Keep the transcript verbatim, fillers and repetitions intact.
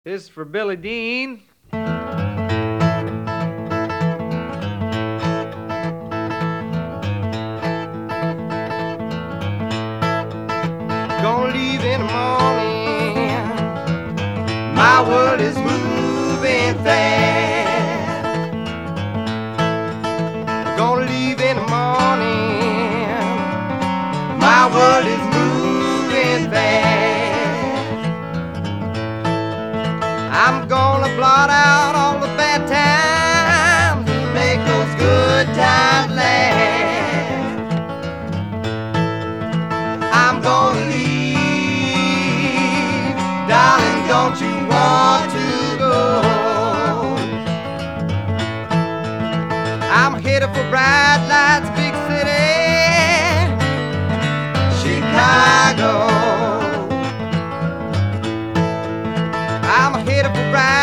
This is for Billy Dean. Gonna leave in the morning. My world is moving fast. Gonna leave in the morning. My world is moving fast. I'm gonna blot out all the bad times and make those good times last. I'm gonna leave, darling, don't you want to go? I'm headed for bright lights, big city, Chicago. I'm headed for bright